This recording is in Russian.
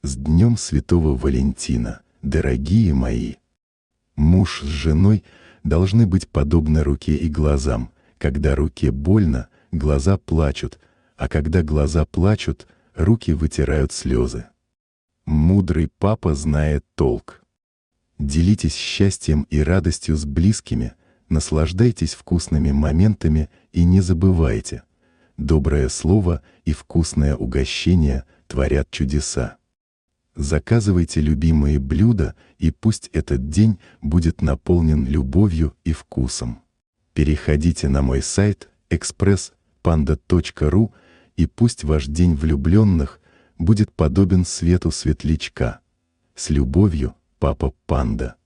С Днем Святого Валентина, дорогие мои! Муж с женой должны быть подобны руке и глазам. Когда руке больно, глаза плачут, а когда глаза плачут, руки вытирают слезы. Мудрый папа знает толк. Делитесь счастьем и радостью с близкими, наслаждайтесь вкусными моментами и не забывайте: доброе слово и вкусное угощение творят чудеса. Заказывайте любимые блюда, и пусть этот день будет наполнен любовью и вкусом. Переходите на мой сайт expresspanda.ru, и пусть ваш день влюбленных будет подобен свету светлячка. С любовью, Папа Панда.